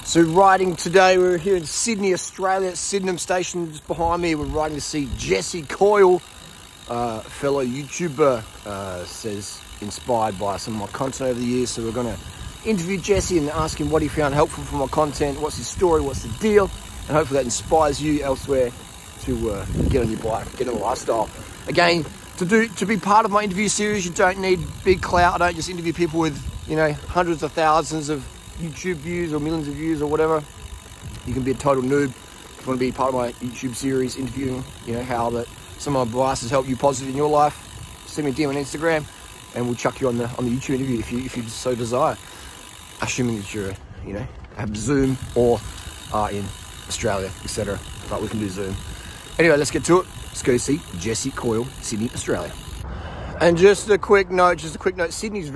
So riding today, we're here in Sydney, Australia, at Sydenham Station. Just behind me, we're riding to see Jesse Coyle, fellow YouTuber, says inspired by some of my content over the years. So we're going to interview Jesse and ask him what he found helpful from my content, what's his story, what's the deal, and hopefully that inspires you elsewhere to get on your bike, get on the lifestyle. Again, to be part of my interview series, you don't need big clout. I don't just interview people with, hundreds of thousands of YouTube views or millions of views or whatever. You can be a total noob if you want to be part of my YouTube series, interviewing, how that some of my advice has helped you positive in your life. Send me a DM on Instagram and we'll chuck you on the YouTube interview if you so desire. Assuming that you're, have Zoom or are in Australia, etc. But we can do Zoom. Anyway, let's get to it. Let's go see Jesse Coyle, Sydney, Australia. And just a quick note, Sydney's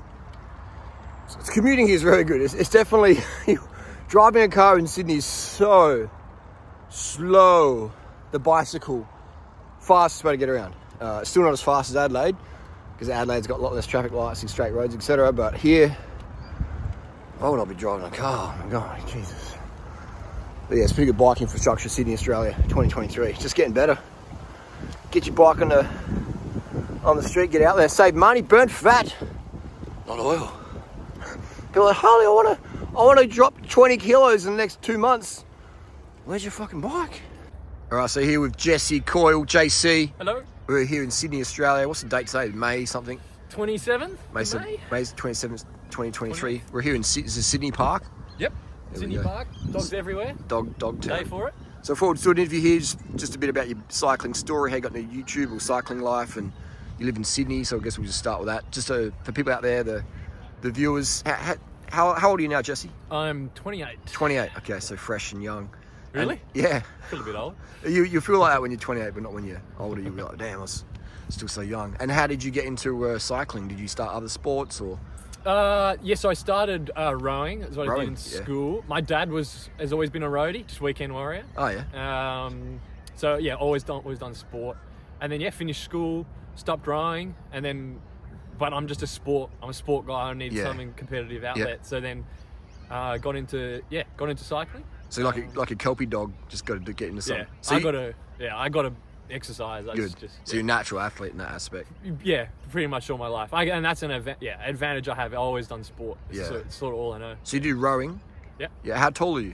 commuting here is very good. It's definitely, driving a car in Sydney is so slow. The bicycle, fastest way to get around. Still not as fast as Adelaide, because Adelaide's got a lot less traffic lights and straight roads, etc. But here, why would I be driving a car? Oh my God, Jesus. But yeah, it's pretty good bike infrastructure, Sydney, Australia, 2023. It's just getting better. Get your bike on the street, get out there, save money, burn fat, not oil. People are like, Harley, I want to drop 20 kilos in the next 2 months. Where's your fucking bike? All right, so here with Jesse Coyle, JC. Hello. We're here in Sydney, Australia. What's the date today? May something? 27th May 27th, 2023. We're here in Sydney Park. Yep. Sydney Park. Dogs everywhere. Dog town. Day for it. So before we do an interview here, just a bit about your cycling story, how you got into YouTube or cycling life, and you live in Sydney, so I guess we'll just start with that. Just for people out there, the viewers, how old are you now, Jesse? I'm 28. 28, okay, so fresh and young. Really? And, yeah. I feel a bit old. You feel like that when you're 28, but not when you're older. You'll be like, damn, I was still so young. And how did you get into cycling? Did you start other sports or? Yes, I started rowing. That's what I did in school. My dad has always been a roadie, just weekend warrior. Oh, yeah. So, yeah, always done sport. And then, finished school, stopped rowing, and then... But I'm just a sport guy. I need something competitive outlet. Yeah. So then, got into cycling. So like a kelpie dog, just got to get into something. Yeah, so I got to exercise. Good. So you're a natural athlete in that aspect. Yeah, pretty much all my life. And that's an advantage I have. I've always done sport. It's sort of all I know. So you do rowing. Yeah. Yeah. How tall are you?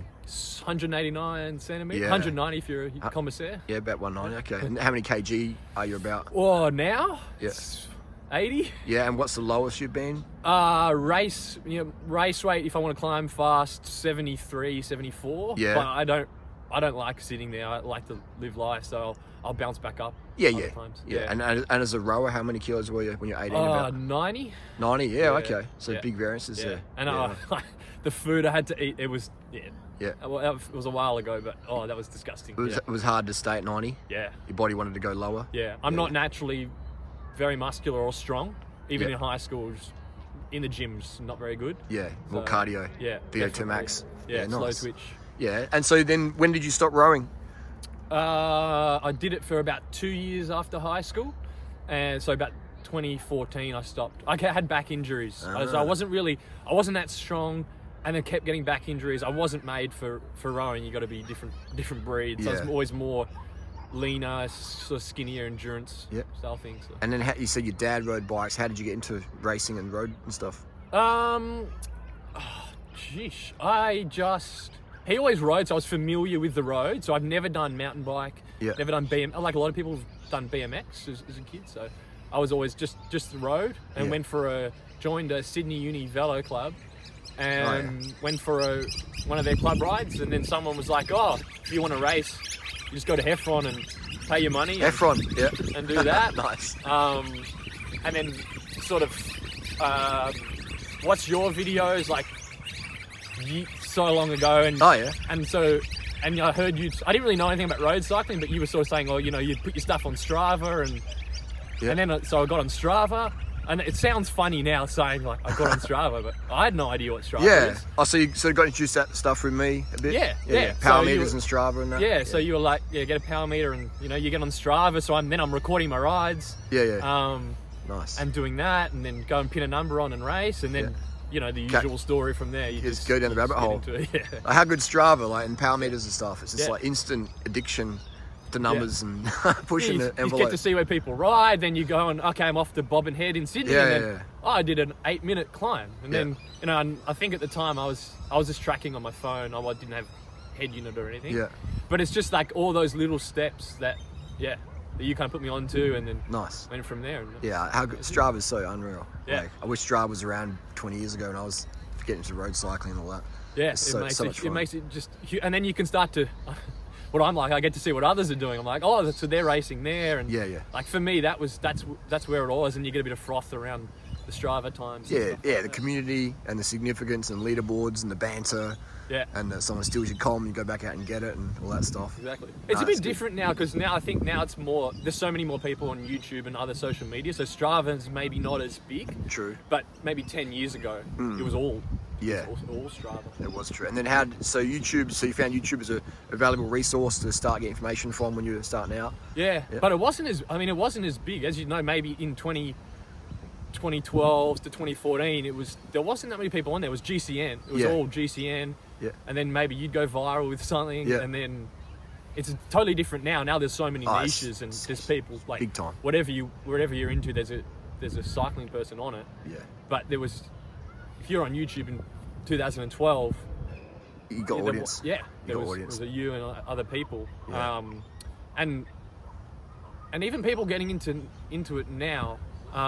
189 centimeters. 190 if you're a commissaire. Yeah, about 190. Okay. And how many kg are you about? Oh, now. Yeah. 80. Yeah, and what's the lowest you've been? Race weight, if I want to climb fast, 73, 74. Yeah. But I don't like sitting there. I like to live life, so I'll bounce back up. Yeah. Times. Yeah. And as a rower, how many kilos were you when you're 18? About 90. 90. Yeah. Okay. So big variances there. And the food I had to eat, it was Yeah. Well, it was a while ago, but that was disgusting. It was hard to stay at 90. Yeah. Your body wanted to go lower. Yeah. I'm not naturally very muscular or strong. Even in high school, in the gyms, not very good. Yeah, more cardio. Yeah, VO2 max. Yeah, slow nice. twitch. Yeah, and so then when did you stop rowing? I did it for about 2 years after high school, and so about 2014 I stopped. I had back injuries, so I wasn't that strong, and then kept getting back injuries. I wasn't made for rowing. You got to be different breeds. So I was always more leaner, sort of skinnier endurance style things. So. And then you said your dad rode bikes. How did you get into racing and road and stuff? He always rode, so I was familiar with the road. So I've never done mountain bike, never done like a lot of people have done BMX as a kid. So I was always just the road, and joined a Sydney Uni Velo Club, and went for one of their club rides. And then someone was like, "Oh, if you want to race, you just go to Heffron and pay your money. And do that." Nice. And then sort of watch your videos like so long ago. And and I heard you. I didn't really know anything about road cycling, but you were sort of saying, you'd put your stuff on Strava, and then so I got on Strava. And it sounds funny now saying like I got on Strava, but I had no idea what Strava is. Oh, so you got introduced that stuff with me a bit? Yeah. Power meters and Strava and that? Yeah, so you were like, get a power meter and, you get on Strava. So I'm recording my rides. Yeah. Nice. And doing that and then go and pin a number on and race. And then you know, the usual story from there. You just go down the rabbit hole. Yeah. Like how good Strava, like, and power meters and stuff. It's just Yeah. like instant addiction to numbers and pushing the You envelope. get to see where people ride, then you go and, okay, I'm off to Bobbin Head in Sydney. Yeah, and then, yeah. oh, I did an 8-minute climb. And Yeah. then, you know, and I think at the time I was just tracking on my phone. I didn't have head unit or anything. Yeah. But it's just like all those little steps that you kind of put me onto, and then Nice. went from there. And Yeah, how good. Strava's so unreal. Yeah. Like, I wish Strava was around 20 years ago when I was getting into road cycling and all that. Yeah, It's so much fun. it makes it just, and then you can start to, what I'm like, I get to see what others are doing. I'm like, oh, so they're racing there, and Yeah. like for me, that's where it all is, and you get a bit of froth around the Strava times. and Yeah, stuff yeah, like the that. community and the significance and leaderboards and the banter. Yeah. And someone steals your comm, you go back out and get it and all that stuff. Exactly. It's a bit different now because I think now it's more. There's so many more people on YouTube and other social media. So Strava's maybe not as big. True. But maybe 10 years ago, it was all. Yeah. It was all Strava. It was true. And then so you found YouTube as a valuable resource to start getting information from when you were starting out? Yeah. But it wasn't as big as you know. Maybe in 2012 to 2014, there wasn't that many people on there. It was GCN. It was all GCN. Yeah. And then maybe you'd go viral with something, Yeah. and then it's totally different now. Now there's so many niches, and there's people like big time. whatever you're into, there's a cycling person on it. Yeah. But if you're on YouTube in 2012, You got audience. there was you and other people, Yeah. and even people getting into it now.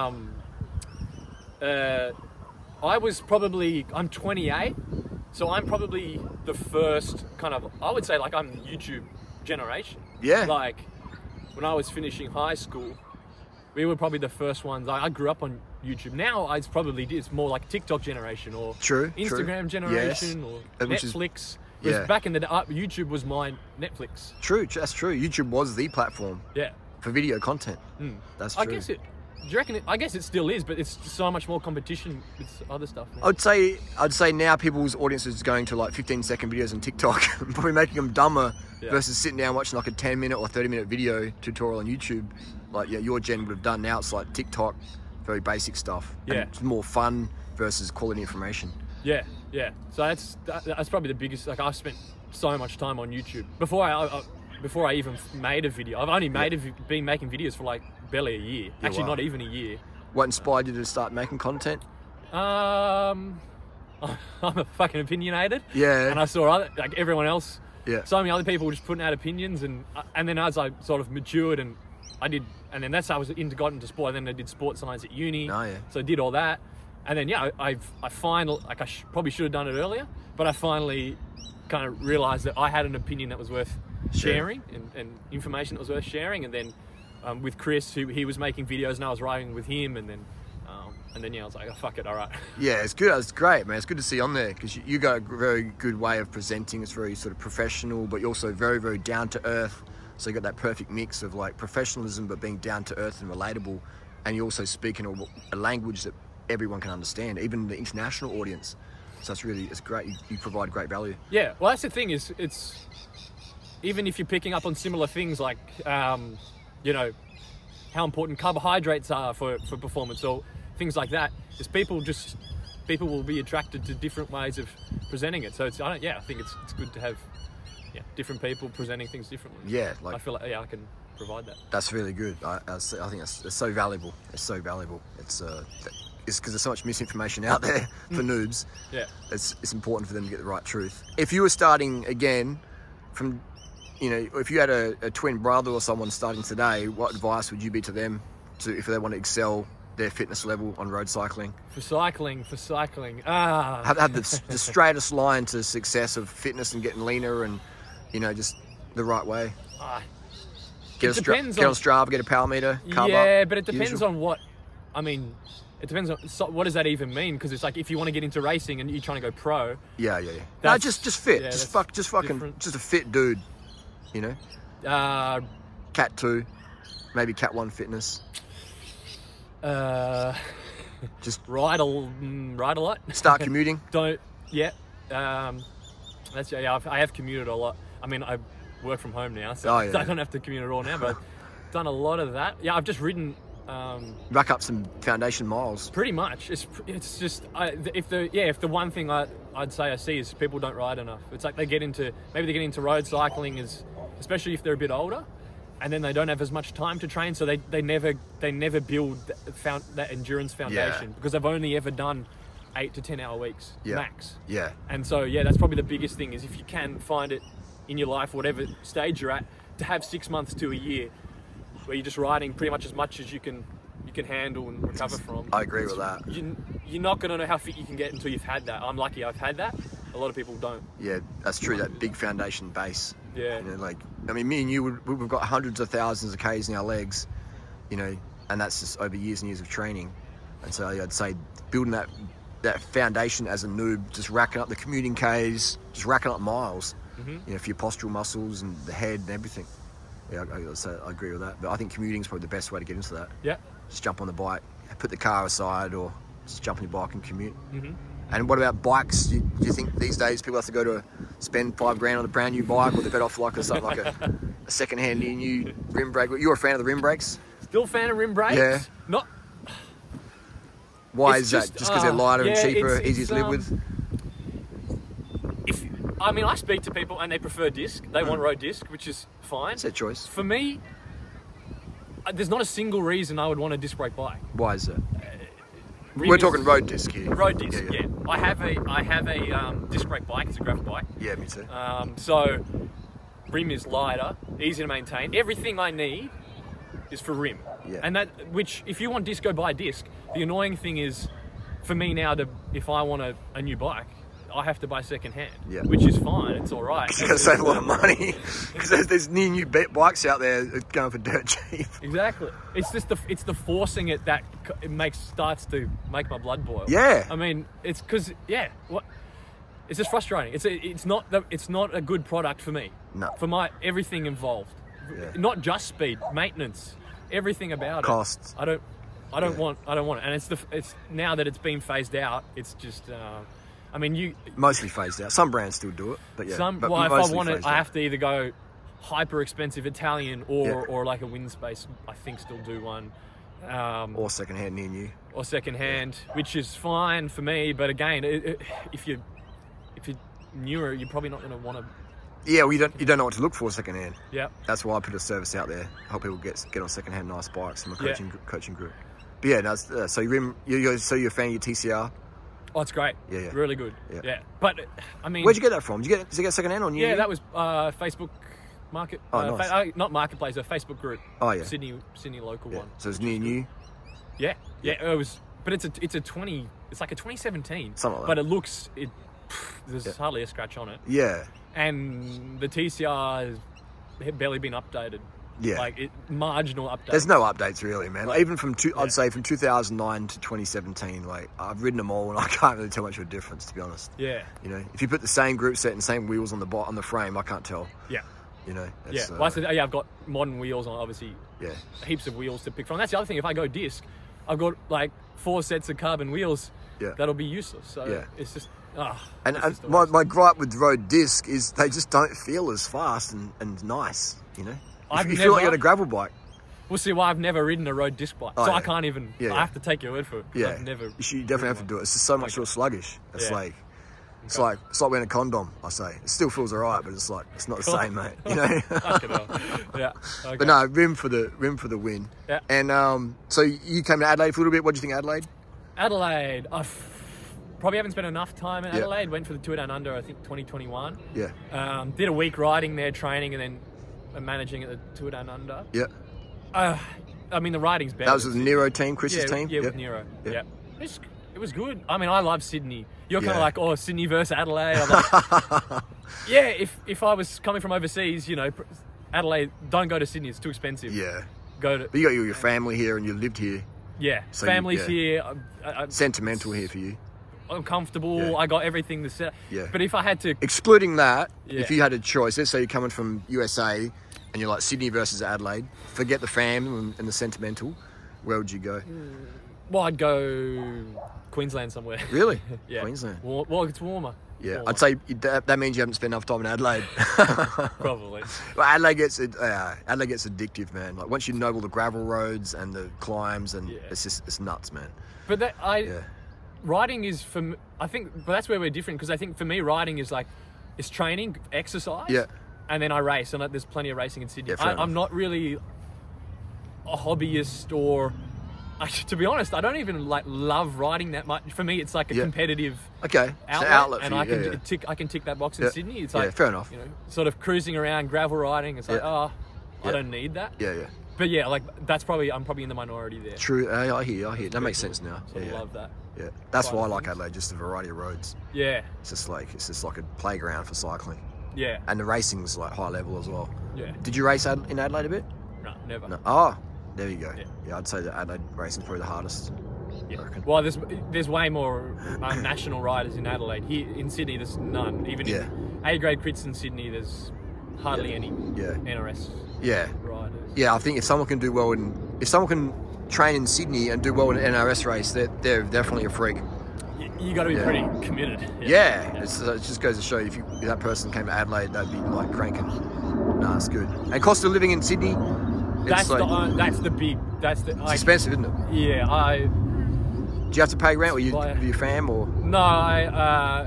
I'm 28, so I'm probably the first kind of, I would say, like, I'm the YouTube generation. Yeah. Like when I was finishing high school, we were probably the first ones. I grew up on YouTube. Now it's more like TikTok generation or Instagram generation or Which is- Netflix. Whereas back in the day, YouTube was my Netflix. True, that's true. YouTube was the platform Yeah. for video content. That's true. Do you reckon I guess it still is, but it's so much more competition with other stuff now. I'd say now people's audience is going to like 15-second videos on TikTok, probably making them dumber versus sitting down watching like a 10-minute or 30-minute video tutorial on YouTube. Like your gen would have done. Now it's like TikTok, very basic stuff. Yeah. And it's more fun versus quality information. Yeah. So that's probably the biggest. Like, I've spent so much time on YouTube before I even made a video. I've only been making videos for like barely a year. Actually, not even a year. What inspired you to start making content? I'm a fucking opinionated. Yeah. And I saw everyone else. Yeah. So many other people were just putting out opinions, and then as I sort of matured and that's how I got into sport. And then I did sports science at uni. Oh, yeah. So I did all that, and then I finally, like, probably should have done it earlier, but I finally kind of realised that I had an opinion that was worth sharing and information that was worth sharing. And then with Chris, he was making videos, and I was writing with him, and then I was like, oh, fuck it, all right. Yeah, it's good. It's great, man. It's good to see on there because you got a very good way of presenting. It's very sort of professional, but you're also very, very down to earth. So you got that perfect mix of like professionalism, but being down to earth and relatable. And you also speak in a language that everyone can understand, even the international audience. So it's great. You provide great value. Yeah, well, that's the thing is, it's even if you're picking up on similar things like, how important carbohydrates are for performance or things like that, is people will be attracted to different ways of presenting it. So I think it's good to have different people presenting things differently. Yeah, I feel like I can provide that. That's really good. I think it's so valuable. It's so valuable. It's because there's so much misinformation out there for noobs. Yeah, it's important for them to get the right truth. If you were starting again from, if you had a twin brother or someone starting today, what advice would you be to them if they want to excel their fitness level on road cycling? For cycling. Have the straightest line to success of fitness and getting leaner and, just the right way. Get on Strava, get a power meter, carb up, but it depends on what. I mean, it depends on what does that even mean? Because it's like if you want to get into racing and you're trying to go pro. Yeah. No, just fit. Yeah, just a fit dude. Cat 2, maybe Cat 1 fitness. Just ride a lot. Start commuting. I have commuted a lot. I mean, I work from home now, so I don't have to commute at all now. But I've done a lot of that. Yeah, I've just ridden Rack up some foundation miles. Pretty much. It's just if the one thing I'd say I see is people don't ride enough. It's like they get into road cycling, especially if they're a bit older, and then they don't have as much time to train, so they never build that endurance foundation because they've only ever done 8 to 10 hour weeks max. Yeah. And so that's probably the biggest thing is if you can find it in your life, whatever stage you're at, to have 6 months to a year where you're just riding pretty much as you can handle and recover from. I agree with that. You're not going to know how fit you can get until you've had that. I'm lucky I've had that. A lot of people don't. Yeah, that's true. That big foundation base. Yeah. You know, like, I mean, me and you, we've got hundreds of thousands of Ks in our legs, you know, and that's just over years and years of training. And so I'd say building that foundation as a noob, just racking up the commuting Ks, just racking up miles, you know, for your postural muscles and the head and everything. Yeah, I agree with that. But I think commuting is probably the best way to get into that. Yeah. Just jump on the bike, put the car aside, or just jump on your bike and commute. And what about bikes? Do you think these days people have to go to spend $5,000 on a brand new bike, or they're better off like a second-hand new rim brake? You're a fan of the rim brakes? Still a fan of rim brakes? Yeah. Not. Why is that? Just because they're lighter and cheaper, easier to live with? I speak to people and they prefer disc. They want road disc, which is fine. It's their choice. For me, there's not a single reason I would want a disc brake bike. Why is that? We're talking road disc here. Road disc, yeah. I have a disc brake bike. It's a gravel bike. Yeah, me too. So rim is lighter, easy to maintain. Everything I need is for rim. Yeah. And which if you want disc, go buy disc. The annoying thing is, for me now, if I want a new bike, I have to buy second hand, which is fine. It's all right. You're going to save a lot of money because there's new bikes out there going for dirt cheap. Exactly. It's just the forcing it that starts to make my blood boil. Yeah. I mean, it's because it's just frustrating. It's not a good product for me. No. For my everything involved, not just speed, maintenance, everything about costs. I don't want it, and it's now that it's been phased out. It's just. You mostly phased out. Some brands still do it, but yeah. If I want it, I have to either go hyper expensive Italian or like a Windspace. I think still do one, or secondhand near new, or secondhand, which is fine for me. But again, if you're newer, you're probably not going to want to. Yeah, well, you don't know what to look for secondhand. Yeah, that's why I put a service out there. Help people get on secondhand nice bikes from a coaching group. But yeah, so you're a fan of your TCR. Oh, it's great. Yeah. Really good. Yeah. But, where'd you get that from? Did you get second-hand on you? Yeah, that was Facebook Market. Oh, nice. Not Marketplace, a Facebook group. Oh, yeah. Sydney local one. So it's near new? Yeah. It was, but it's like a 2017. Something like that. But it looks, there's hardly a scratch on it. Yeah. And the TCR has barely been updated. Yeah. Like, marginal updates. There's no updates really, man. Like, even from, I'd say from 2009 to 2017, like, I've ridden them all and I can't really tell much of a difference, to be honest. Yeah. You know, if you put the same group set and same wheels on the frame, I can't tell. Yeah. You know? I've got modern wheels on, obviously. Yeah. Heaps of wheels to pick from. That's the other thing. If I go disc, I've got, like, 4 sets of carbon wheels. Yeah. That'll be useless. So it's just... my gripe with road disc is they just don't feel as fast and nice, you know? You feel like you're on a gravel bike. We'll see why I've never ridden a road disc bike. I can't even... I have to take your word for it. Yeah. I've never... You definitely have to do it. It's just so much more sluggish. It's like... It's like wearing a condom, I say. It still feels alright, but it's not the same, mate. You know? Yeah. Okay. But no, rim for the win. Yeah. And so you came to Adelaide for a little bit. What do you think of Adelaide? Adelaide, probably haven't spent enough time in Adelaide. Went for the Tour Down Under, I think 2021. Yeah. Did a week riding there, training, and then managing at the Tour Down Under. Yeah. The riding's better. That was with the Nero team, Chris's team? Yeah, with Nero. Yeah. It was good. I mean, I love Sydney. You're kind of like, Sydney versus Adelaide. I'm like, if I was coming from overseas, you know, Adelaide, don't go to Sydney. It's too expensive. Yeah. But you got your family here and you lived here. Yeah. So family's here. Sentimental here for you. I'm comfortable. Yeah. I got everything to set. Yeah. But if I had to... Excluding that, if you had a choice, let's say you're coming from USA and you're like Sydney versus Adelaide, forget the fam and the sentimental, where would you go? Well, I'd go Queensland somewhere. Really? Yeah. Queensland. Well, it's warmer. Yeah, I'd say that means you haven't spent enough time in Adelaide. Probably. Well, Adelaide gets addictive, man. Like once you know all the gravel roads and the climbs, and it's nuts, man. But riding is I think, but that's where we're different, because I think for me riding is like it's training, exercise. Yeah. And then I race, and there's plenty of racing in Sydney. Yeah, I'm not really a hobbyist, or to be honest, I don't even love riding that much. For me, it's like a competitive outlet, and I can tick that box in Sydney. It's like fair enough. Sort of cruising around gravel riding. It's like I don't need that. Yeah. But yeah, like I'm probably in the minority there. True. I hear. That makes sense now. I love that. Yeah, that's why I like Adelaide. Just the variety of roads. Yeah. It's just like a playground for cycling. Yeah. And the racing's like high level as well. Yeah. Did you race in Adelaide a bit? No, never. No. Oh, there you go. Yeah, I'd say that Adelaide racing's probably the hardest. Yeah. Well, there's way more national riders in Adelaide. Here in Sydney, there's none. Even in A-grade crits in Sydney, there's hardly any NRS riders. Yeah, I think if someone can train in Sydney and do well in an NRS race, they're definitely a freak. You got to be pretty committed. It just goes to show if that person came to Adelaide, they'd be like cranking. Nah, it's good. And cost of living in Sydney, it's expensive, isn't it? Yeah, do you have to pay rent with your fam or? No,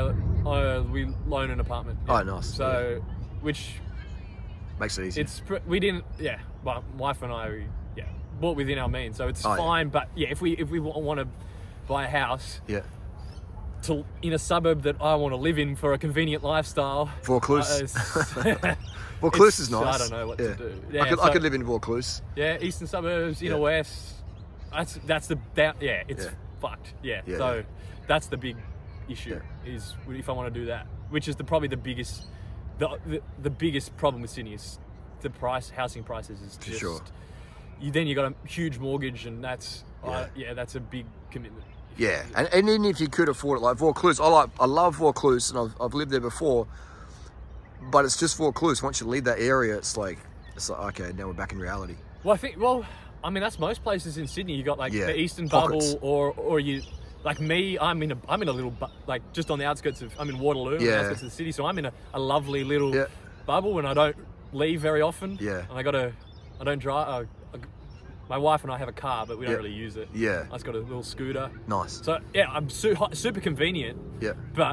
we loan an apartment. Oh, nice. So, which makes it easy. We didn't. Yeah, my wife and I bought within our means, so it's fine. Yeah. But if we want to buy a house, in a suburb that I want to live in for a convenient lifestyle, Vaucluse. Vaucluse is nice. I don't know what to do. Yeah, I could live in Vaucluse. Yeah, eastern suburbs, inner west. It's fucked. Yeah. So that's the big issue is if I want to do that, which is probably the biggest, the biggest problem with Sydney is the housing prices is just. For sure. You got a huge mortgage, and that's that's a big commitment. Yeah, and even if you could afford it, like Vaucluse, I love Vaucluse, and I've lived there before, but it's just Vaucluse. Once you leave that area, it's like okay, now we're back in reality. Well, I mean that's most places in Sydney. You got like the Eastern Bubble, or you like me. I'm in a little just on the outskirts of. I'm in Waterloo, on the outskirts of the city, so I'm in a lovely little bubble, and I don't leave very often. Yeah, and I don't drive. My wife and I have a car, but we don't really use it. Yeah. I just got a little scooter. Nice. So, I'm super convenient. Yeah. But,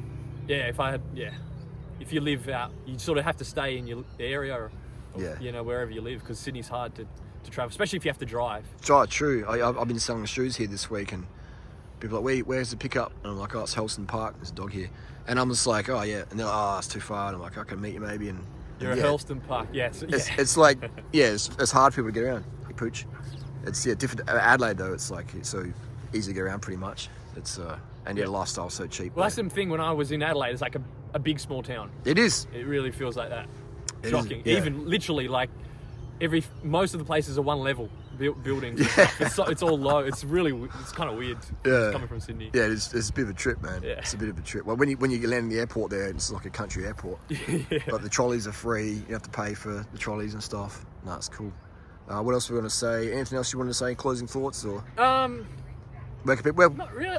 if you live out, you sort of have to stay in your area or wherever you live, because Sydney's hard to travel, especially if you have to drive. True. I've been selling shoes here this week, and people are like, where's the pickup? And I'm like, it's Helston Park, there's a dog here. And I'm just like, and they're like, it's too far. And I'm like, I can meet you maybe. And you're at Helston Park, It's like, it's hard for people to get around. Puch. It's different. Adelaide though, it's like it's so easy to get around pretty much. It's and the lifestyle's so cheap. Well, that's the thing. When I was in Adelaide, it's like a big small town. It is. It really feels like that. Shocking. Even literally like most of the places are one level buildings. Yeah. It's all low. It's kind of weird. Coming from Sydney. Yeah, it's a bit of a trip, man. Yeah. It's a bit of a trip. Well, when you land in the airport there, it's like a country airport. But the trolleys are free. You have to pay for the trolleys and stuff. No, it's cool. What else are we going to say? Anything else you want to say? Closing thoughts or? Not really.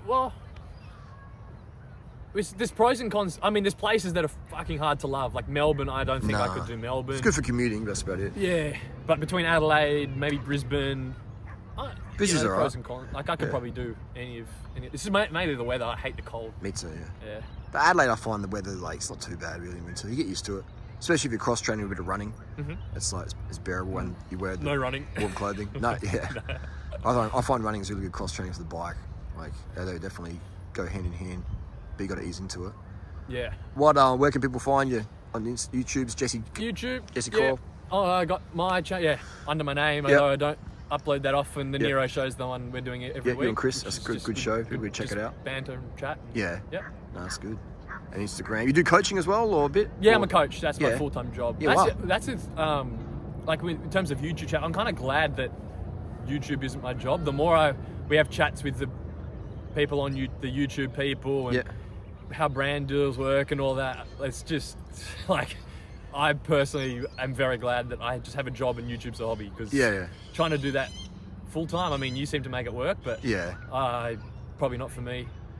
There's pros and cons. I mean, there's places that are fucking hard to love. Like Melbourne, I don't think I could do Melbourne. It's good for commuting, that's about it. Yeah, but between Adelaide, maybe Brisbane, Brisbane's alright. Pros and cons. Like I could probably do any. This is mainly the weather. I hate the cold. Me too. Yeah. But Adelaide, I find the weather it's not too bad really in winter. You get used to it. Especially if you're cross training with a bit of running, it's like it's bearable when you wear the running warm clothing. I find running is really good cross training for the bike. Like they definitely go hand in hand, but you got to ease into it. Yeah. Where can people find you on YouTube's Jesse Coyle? Oh, I got my under my name. Although I don't upload that often. The Nero show's the one we're doing it every week. You and Chris, that's a good show. People would check it out. Banter and chat. Yeah. No, that's good. And Instagram. You do coaching as well, or a bit? Yeah, I'm a coach. That's my full-time job. Yeah, that's like in terms of YouTube chat. I'm kind of glad that YouTube isn't my job. The more we have chats with the people on the YouTube people and how brand deals work and all that. It's just like I personally am very glad that I just have a job and YouTube's a hobby, because trying to do that full-time. I mean, you seem to make it work, but probably not for me.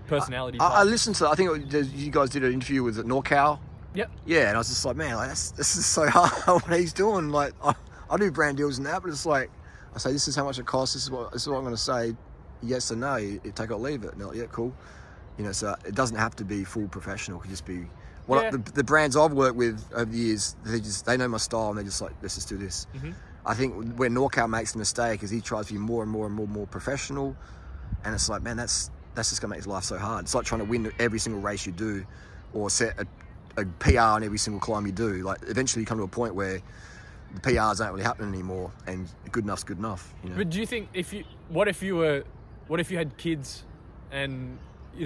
personality. I listened to. I think you guys did an interview with NorCal. Yep. Yeah, and I was just like, man, like, this is so hard what he's doing. Like, I do brand deals and that, but it's like, I say, this is how much it costs. This is what I'm going to say. Yes or no. You take it or leave it. And they're like, yeah, cool. You know, so it doesn't have to be full professional. It could just be. The brands I've worked with over the years, they know my style and they're just like, let's just do this. Mm-hmm. I think where NorCal makes the mistake is he tries to be more and more professional, and it's like, man, that's just gonna make his life so hard. It's like trying to win every single race you do, or set a PR on every single climb you do. Like eventually you come to a point where the PRs aren't really happening anymore, and good enough's good enough. You know? But do you think what if you had kids, and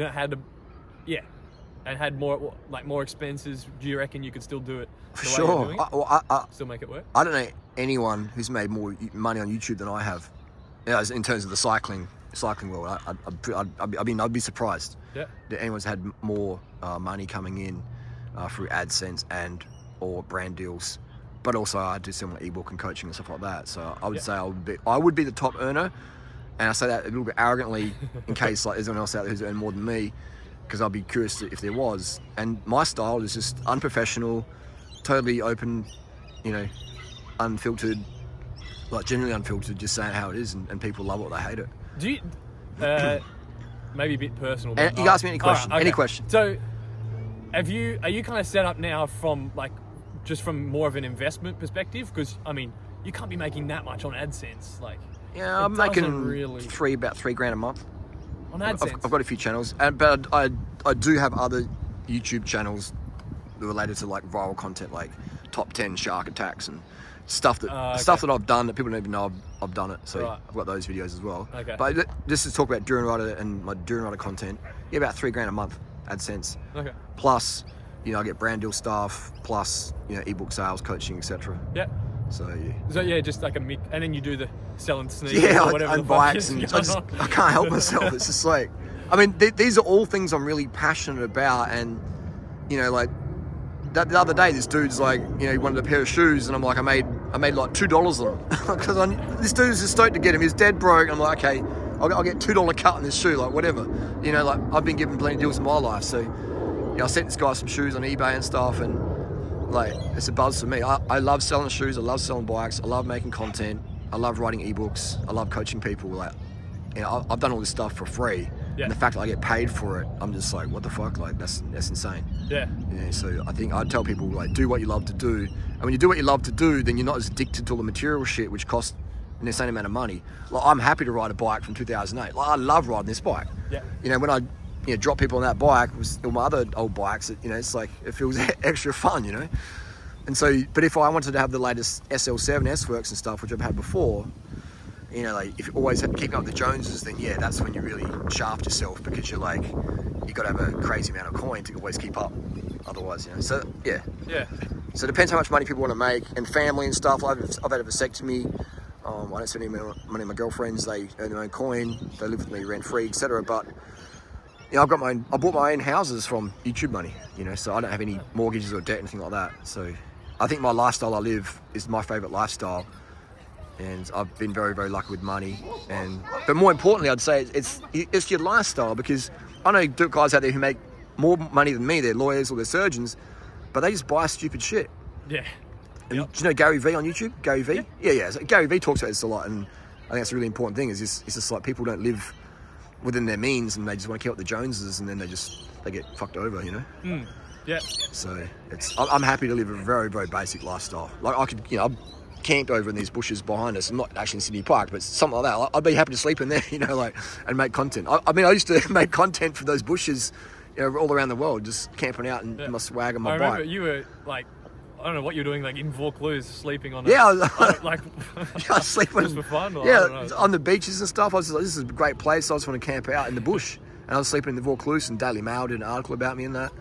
and had more expenses? Do you reckon you could still do it? For sure. Still make it work? I don't know anyone who's made more money on YouTube than I have. Yeah, in terms of the cycling world, I'd be surprised. Yeah. That anyone's had more money coming in through AdSense or brand deals. But also I do similar ebook and coaching and stuff like that. So I would say I would be the top earner, and I say that a little bit arrogantly in case like there's anyone else out there who's earned more than me, because I'd be curious if there was. And my style is just unprofessional, totally open, you know, unfiltered, like genuinely unfiltered, just saying how it is, and people love it or they hate it. Do you, maybe a bit personal. And you can ask me any question. Okay. Any question. So, are you kind of set up now from just from more of an investment perspective? Because I mean, you can't be making that much on AdSense. Like, yeah, I'm making about $3,000 a month on AdSense. I've got a few channels, but I do have other YouTube channels related to like viral content, like top 10 shark attacks and stuff that I've done that people don't even know I've done it. So I've got those videos as well. Okay. But just to talk about Duran Rider and my Duran Rider content, yeah, about $3,000 a month AdSense. Okay. Plus, you know, I get brand deal stuff, plus, you know, ebook sales, coaching, etc. Yeah. So yeah, just like a mix, and then you do the selling sneakers or whatever. And bikes, and I can't help myself. It's just like, I mean, these are all things I'm really passionate about, and you know, like the other day, this dude's like, you know, he wanted a pair of shoes, and I'm like, I made like $2 on them because this dude's just stoked to get him. He's dead broke. And I'm like, okay, I'll get $2 cut on this shoe, like whatever. You know, like I've been given plenty of deals in my life, so you know, I sent this guy some shoes on eBay and stuff, and like it's a buzz for me. I love selling shoes. I love selling bikes. I love making content. I love writing ebooks. I love coaching people. Like, you know, I've done all this stuff for free. Yeah. And the fact that I get paid for it, I'm just like, what the fuck? Like, that's insane. Yeah. Yeah. So I think I'd tell people, like, do what you love to do. And when you do what you love to do, then you're not as addicted to all the material shit, which costs an insane amount of money. Like, I'm happy to ride a bike from 2008. Like, I love riding this bike. Yeah. You know, when I drop people on that bike with all my other old bikes, you know, it's like, it feels extra fun, you know? And so, but if I wanted to have the latest SL7 S-Works and stuff, which I've had before, you know, like if you always keep up with the Joneses, then yeah, that's when you really shaft yourself, because you're like, you got to have a crazy amount of coin to always keep up. Otherwise, you know, so yeah. Yeah. So it depends how much money people want to make, and family and stuff. I've had a vasectomy. I don't spend any money on my girlfriends. They earn their own coin. They live with me rent free, etc. But you know, I bought my own houses from YouTube money. You know, so I don't have any mortgages or debt, anything like that. So I think my lifestyle I live is my favorite lifestyle, and I've been very, very lucky with money. But more importantly, I'd say it's your lifestyle, because I know guys out there who make more money than me. They're lawyers or they're surgeons, but they just buy stupid shit. Yeah. And do you know Gary Vee on YouTube? Gary Vee? Yeah. So Gary Vee talks about this a lot, and I think that's a really important thing. It's just like people don't live within their means, and they just want to keep up the Joneses, and then they get fucked over, you know. Yeah. So I'm happy to live a very, very basic lifestyle. Like I could, you know, I'm camped over in these bushes behind us. I'm not actually in Sydney Park, but something like that. I'd be happy to sleep in there, you know, like, and make content. I mean, I used to make content for those bushes, you know, all around the world, just camping out in my swag and my bike. I remember you were like, I don't know what you were doing, like in Vaucluse, sleeping on I was sleeping just for fun. Or, on the beaches and stuff. I was like, this is a great place. I just want to camp out in the bush, and I was sleeping in the Vaucluse, and Daily Mail did an article about me in that.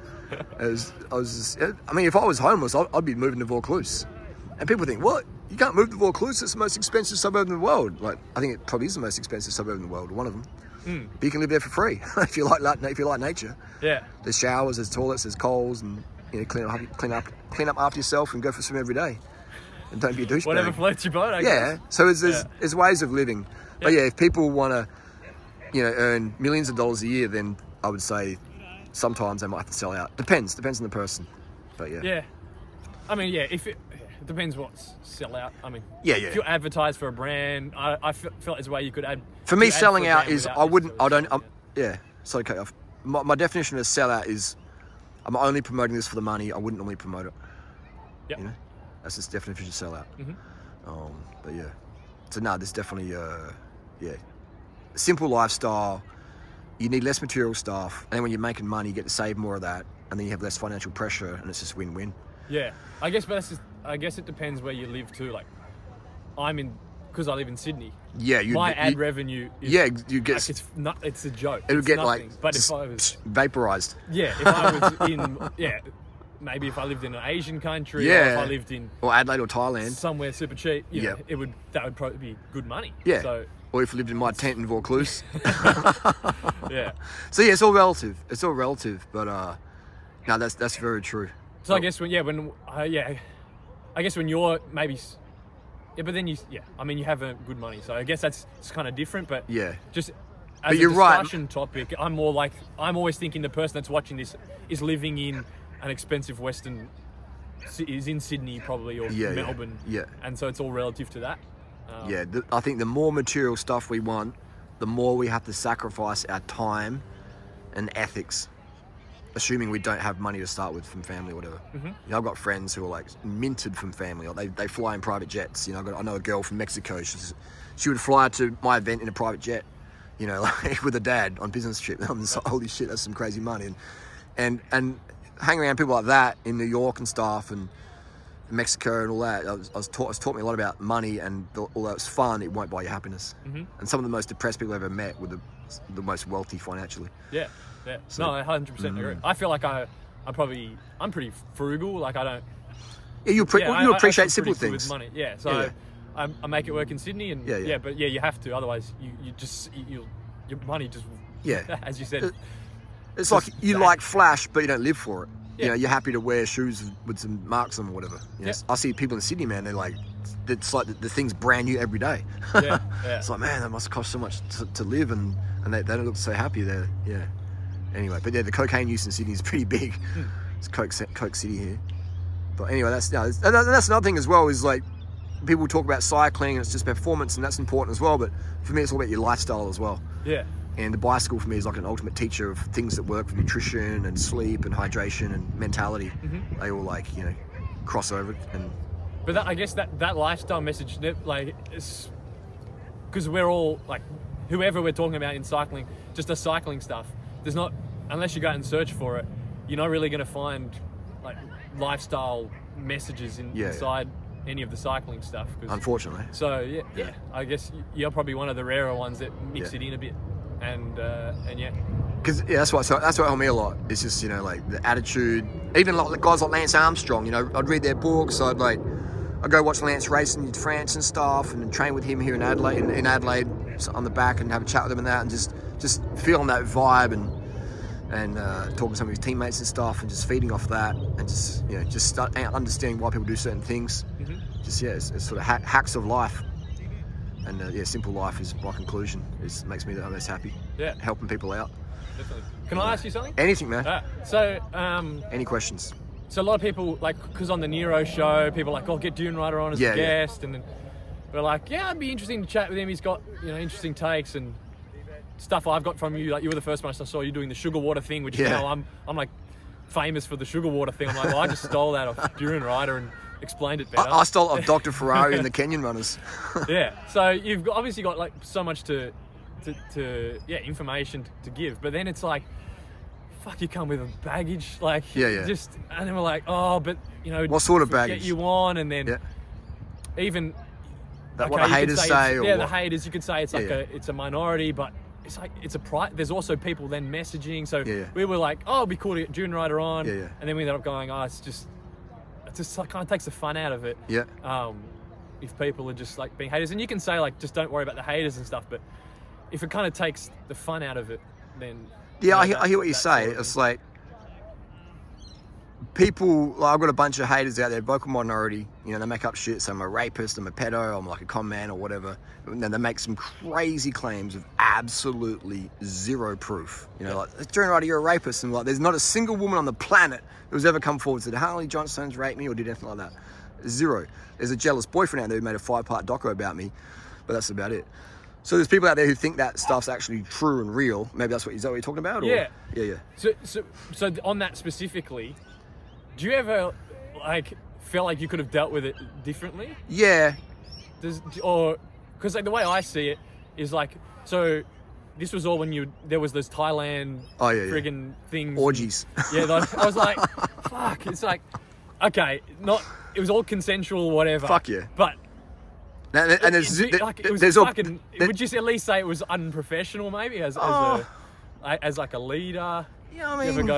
I mean, if I was homeless, I'd be moving to Vaucluse, and people think, what? You can't move to Vaucluse? It's the most expensive suburb in the world. Like, I think it probably is the most expensive suburb in the world, one of them. But you can live there for free if you like nature. Yeah. There's showers, there's toilets, there's coals, and you know, clean up after yourself, and go for a swim every day. And don't be a douchebag. Whatever floats your boat, I guess. Yeah. So there's ways of living. But yeah, if people want to, you know, earn millions of dollars a year, then I would say sometimes they might have to sell out. Depends on the person. But yeah. Yeah. I mean, yeah, if it depends what's sell out. I mean, yeah. If you advertise for a brand, I felt there's a way you could add. For me, selling out is, yeah. It's okay. My definition of sell out is, I'm only promoting this for the money. I wouldn't normally promote it. Yeah. You know? That's just definition of sell out. Mm-hmm. But yeah. So no, there's definitely, simple lifestyle. You need less material stuff. And then when you're making money, you get to save more of that. And then you have less financial pressure, and it's just win-win. Yeah. I guess it depends where you live too. Like, because I live in Sydney. Yeah, my ad revenue. Is, you get. Like, it's a joke. It'll get nothing. like, but if I was vaporized. Yeah, if I was in, maybe if I lived in an Asian country, or if I lived in Adelaide or Thailand, somewhere super cheap, that would probably be good money. Yeah. So, or if you lived in my tent in Vaucluse. Yeah. So yeah, it's all relative. But no, that's very true. So I guess I guess when you're maybe. Yeah, but then you have a good money, so I guess it's kind of different. But yeah, just as a discussion topic, I'm always thinking the person that's watching this is living in an expensive is in Sydney probably or Melbourne, and so it's all relative to that. I think the more material stuff we want, the more we have to sacrifice our time and ethics. Assuming we don't have money to start with from family or whatever. Mm-hmm. You know, I've got friends who are like minted from family, or they fly in private jets. You know, I know a girl from Mexico. She would fly to my event in a private jet, you know, like with a dad on business trip. I'm just like, holy shit, that's some crazy money. And hanging around people like that in New York and stuff, and Mexico and all that, it's taught me a lot about money, and although it's fun, it won't buy you happiness. Mm-hmm. And some of the most depressed people I've ever met were the most wealthy financially. Yeah. Yeah, so, no, I 100% agree. I feel like I'm pretty frugal. Like I don't. Yeah, you appreciate simple things. With money, yeah. So I make it work in Sydney, and but you have to. Otherwise, your money just as you said. It's like you like flash, but you don't live for it. Yeah. You know, you're happy to wear shoes with some marks on them or whatever. You know, I see people in Sydney, man. They're like, it's like the thing's brand new every day. Yeah. It's like, man, that must cost so much to live, and they don't look so happy there. Yeah. Anyway, but the cocaine use in Sydney is pretty big. It's Coke City here. But anyway, that's another thing as well, is like people talk about cycling and it's just performance, and that's important as well. But for me, it's all about your lifestyle as well. Yeah. And the bicycle for me is like an ultimate teacher of things that work for nutrition and sleep and hydration and mentality. Mm-hmm. They all cross over. But I guess that lifestyle message, like, it's because we're all like, whoever we're talking about in cycling, just the cycling stuff. There's not, unless you go out and search for it, you're not really going to find like lifestyle messages inside any of the cycling stuff. Unfortunately. So yeah, I guess you're probably one of the rarer ones that mix it in a bit, and yeah. Because that's what helped me a lot. It's just like the attitude. Even like guys like Lance Armstrong. I'd read their books. I'd go watch Lance race in France and stuff, and train with him here in Adelaide. In Adelaide, on the back, and have a chat with him and that, and just feeling that vibe and talking to some of his teammates and stuff, and just feeding off that, and just start understanding why people do certain things. Mm-hmm. It's sort of hacks of life, and simple life is my conclusion. It makes me the most happy. Yeah, helping people out. Definitely. Can I ask you something? Anything, man. Any questions? So a lot of people, because on the Nero show, people are like, get Dune Rider on as a guest, and then we're like, it'd be interesting to chat with him. He's got interesting takes and stuff I've got from you. Like, you were the first one I saw you doing the sugar water thing, which I'm like famous for the sugar water thing. I'm like, I just stole that off Dune Rider and explained it better. I stole it off Dr. Ferrari and the Kenyan runners. Yeah, so you've obviously got like so much to information to give, but then it's like, fuck, you come with a baggage, just, and then we're like, but what sort of baggage get you on, and then even what the haters say, the haters, you could say it's like it's a minority, but it's like it's a there's also people then messaging, so we were like, it'd be cool to get Dune Rider on, and then we ended up going, it just kind of takes the fun out of it. If people are just like being haters, and you can say like, just don't worry about the haters and stuff, but if it kind of takes the fun out of it, then I hear what you say. It's like, people, like, I've got a bunch of haters out there, vocal minority, you know, they make up shit, so I'm a rapist, I'm a pedo, I'm like a con man or whatever, and then they make some crazy claims of absolutely zero proof. You know, like, Jordan Ryder, you're a rapist, and like, there's not a single woman on the planet who's ever come forward and said, Harley Johnstone's raped me or did anything like that. Zero. There's a jealous boyfriend out there who made a 5-part doco about me, but that's about it. So there's people out there who think that stuff's actually true and real. Maybe is that what you're talking about? Or? Yeah. Yeah. So on that specifically, do you ever like feel like you could have dealt with it differently? Yeah. Because like the way I see it is like, so this was all when there was those Thailand friggin' things. Orgies. Yeah, I was like, fuck. It's like, okay, it was all consensual, whatever. Fuck yeah. But and there's would you at least say it was unprofessional, maybe as like a leader? Yeah, I mean,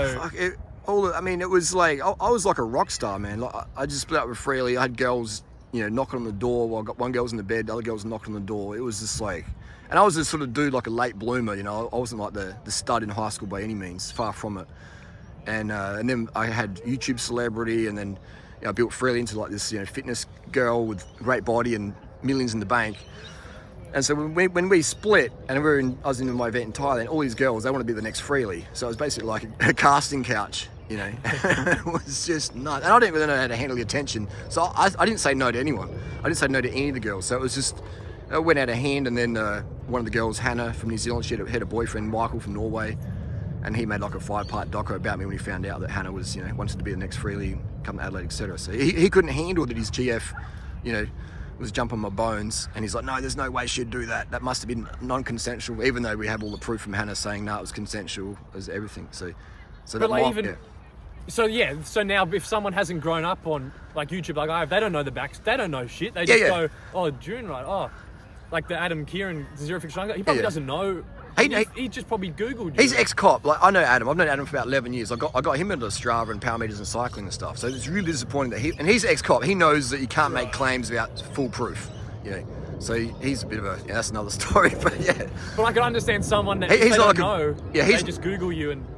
it was like I was like a rock star, man. Like, I just split up with Freely. I had girls, you know, knocking on the door while I got one girl's in the bed, the other girl's knocking on the door. It was just like, and I was this sort of dude, like a late bloomer, you know. I wasn't like the stud in high school by any means, far from it. And then I had YouTube celebrity, and then I built Freely into like this, you know, fitness girl with great body and millions in the bank. And so when we split, and I was in my event in Thailand, all these girls, they want to be the next Freely. So it was basically like a casting couch, you know. It was just nuts. And I didn't really know how to handle the attention. So I didn't say no to anyone. I didn't say no to any of the girls. So it was just, it went out of hand. And then one of the girls, Hannah from New Zealand, she had a boyfriend, Michael from Norway. And he made like a 5-part doco about me when he found out that Hannah was, you know, wanted to be the next Freely, come to Adelaide, etc. So he couldn't handle that his GF, you know, was jumping my bones, and he's like, no, there's no way she'd do that. That must have been non-consensual, even though we have all the proof from Hannah saying no, it was consensual, as everything. So but like So now if someone hasn't grown up on like YouTube like I have, they don't know they don't know shit. They just go, oh, June, right? Like the Adam Kieran Zero Fiction, he probably doesn't know. He just probably Googled you. He's ex-cop. Like, I know Adam. I've known Adam for about 11 years. I got him into Strava and power meters and cycling and stuff. So it's really disappointing that he's ex-cop. He knows that you can't make claims without full proof. You know, so he's a bit of a. Yeah, that's another story. But yeah. But I can understand someone that he's not like know. They just Google you and.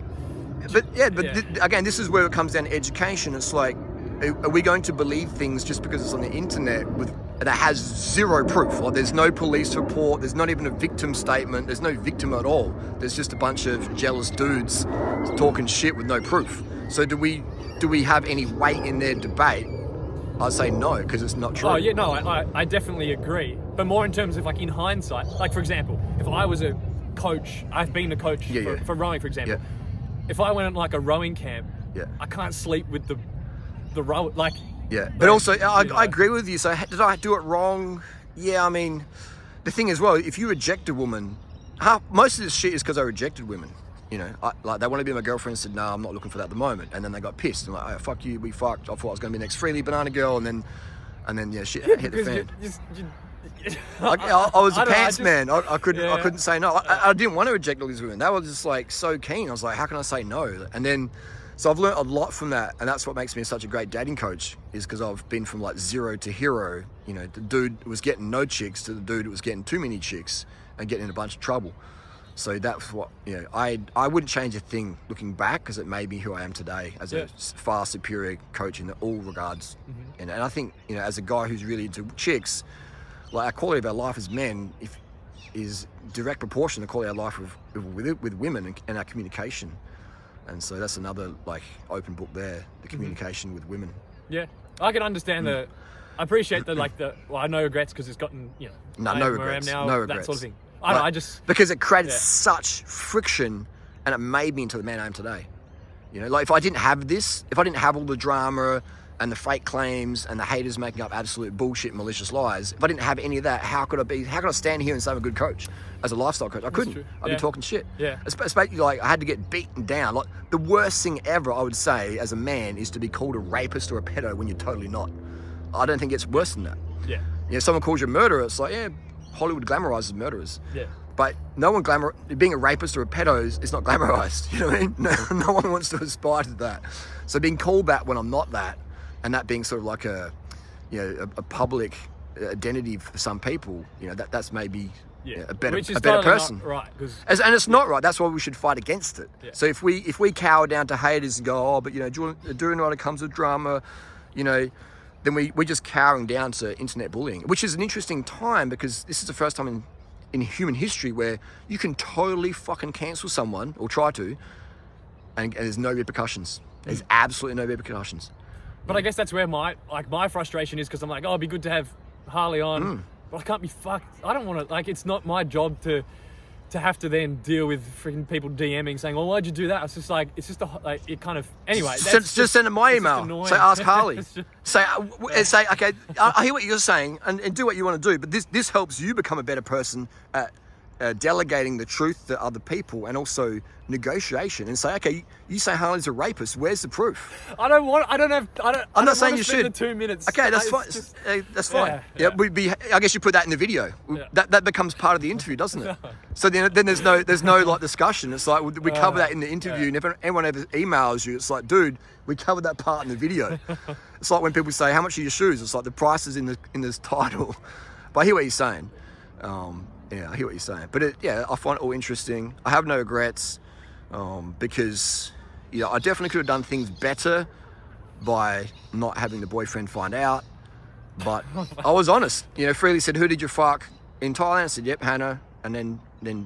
Again, this is where it comes down to education. It's like, are we going to believe things just because it's on the internet that has zero proof? Like, there's no police report, there's not even a victim statement, there's no victim at all. There's just a bunch of jealous dudes talking shit with no proof. So do we have any weight in their debate? I'd say no, because it's not true. Oh yeah, no, I definitely agree. But more in terms of like in hindsight, like for example, if I was a coach, I've been a coach for rowing, for example. Yeah. If I went on like a rowing camp, I can't sleep with the row, like. Yeah, but also I agree with you. So did I do it wrong? Yeah, I mean, the thing is, well, if you reject a woman, most of this shit is because I rejected women. You know, like they want to be my girlfriend, said no, I'm not looking for that at the moment, and then they got pissed and like, oh, fuck you, we fucked. I thought I was going to be the next Freely Banana Girl, and then shit hit the fan. I was a pants man. I couldn't say no. I didn't want to reject all these women. They were just like so keen. I was like, how can I say no? And then, so I've learned a lot from that, and that's what makes me such a great dating coach, is because I've been from like zero to hero. You know, the dude was getting no chicks to the dude who was getting too many chicks and getting in a bunch of trouble. So that's what, you know, I wouldn't change a thing looking back, because it made me who I am today as a far superior coach in all regards. Mm-hmm. And I think, you know, as a guy who's really into chicks, like, our quality of our life as men is direct proportion to the quality of our life with women and our communication. And so that's another like open book there, the communication with women. Yeah, I can understand I appreciate I no regrets, because it's gotten, you know, no regrets, where I am now, no regrets. That sort of thing. I just because it created such friction, and it made me into the man I am today. You know, like if I didn't have this, if I didn't have all the drama and the fake claims and the haters making up absolute bullshit, malicious lies, if I didn't have any of that, how could I stand here and say I'm a good coach as a lifestyle coach? I couldn't. I'd be talking shit. Yeah. Especially like I had to get beaten down. Like the worst thing ever, I would say, as a man, is to be called a rapist or a pedo when you're totally not. I don't think it's worse than that. Yeah. You know, someone calls you a murderer, it's like, yeah, Hollywood glamorizes murderers. Yeah. But no one being a rapist or a pedo is not glamorized. You know what I mean? No one wants to aspire to that. So being called that when I'm not that, and that being sort of like a public identity for some people, you know, that's maybe a better totally person. Not right, and it's not right. That's why we should fight against it. Yeah. So if we cower down to haters and go, but doing right comes with drama, then we're just cowering down to internet bullying, which is an interesting time because this is the first time in human history where you can totally fucking cancel someone or try to, and there's no repercussions. There's absolutely no repercussions. But I guess that's where my frustration is, because I'm like, it'd be good to have Harley on, but I can't be fucked. I don't want to, it's not my job to have to then deal with freaking people DMing saying, well, why'd you do that? It's just it kind of, anyway. Just send them my email. Say, ask Harley. say, okay, I hear what you're saying and do what you want to do, but this helps you become a better person at delegating the truth to other people and also negotiation, and say, okay, you say Harley's a rapist, where's the proof? I'm not saying you should. The 2 minutes. Okay, that's fine. That's fine. Yeah. I guess you put that in the video. Yeah. That becomes part of the interview, doesn't it? So then there's no discussion. It's like we cover that in the interview, and if anyone ever emails you, it's like, dude, we covered that part in the video. It's like when people say, how much are your shoes? It's like the price is in this title. But I hear what you're saying. Yeah, I hear what you're saying. But I find it all interesting. I have no regrets because I definitely could have done things better by not having the boyfriend find out. But I was honest. Freely said, who did you fuck in Thailand? I said, yep, Hannah. And then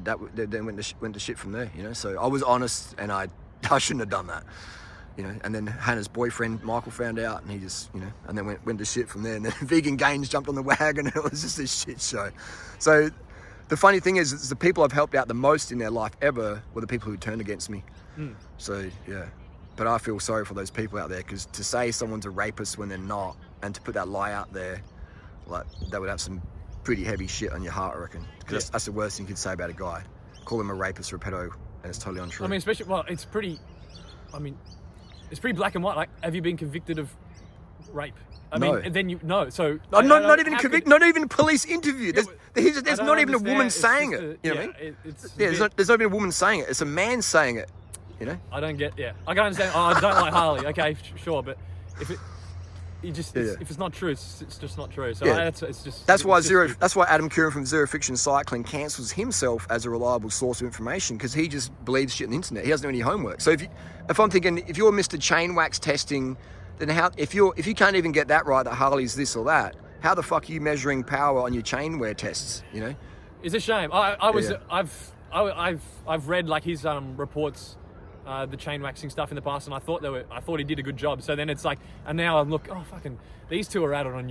went to shit from there. So I was honest, and I shouldn't have done that. And then Hannah's boyfriend Michael found out, and he just and then went to shit from there. And then Vegan Gains jumped on the wagon, and it was just a shit show. So the funny thing is the people I've helped out the most in their life ever were the people who turned against me. So, yeah. But I feel sorry for those people out there, because to say someone's a rapist when they're not, and to put that lie out there, that would have some pretty heavy shit on your heart, I reckon. Because that's the worst thing you could say about a guy. Call him a rapist or a pedo, and it's totally untrue. I mean, it's pretty black and white. Have you been convicted of rape? Then you know. So not even convicted. Not even a police interview. There's not even a woman saying it. You know what I mean? There's not even a woman saying it. It's a man saying it. I don't get. Yeah, I can understand. Oh, I don't like Harley. Okay, sure, but if it's not true, it's just not true. So that's why Adam Curran from Zero Fiction Cycling cancels himself as a reliable source of information, because he just believes shit on the internet. He doesn't do any homework. So if I'm thinking, if you're Mr. Chain Wax Testing, then if you can't even get that right, that Harley's this or that, how the fuck are you measuring power on your chain wear tests? It's a shame. I've read his reports, the chain waxing stuff in the past, and I thought he did a good job. So then it's and now I'm fucking these two are at it on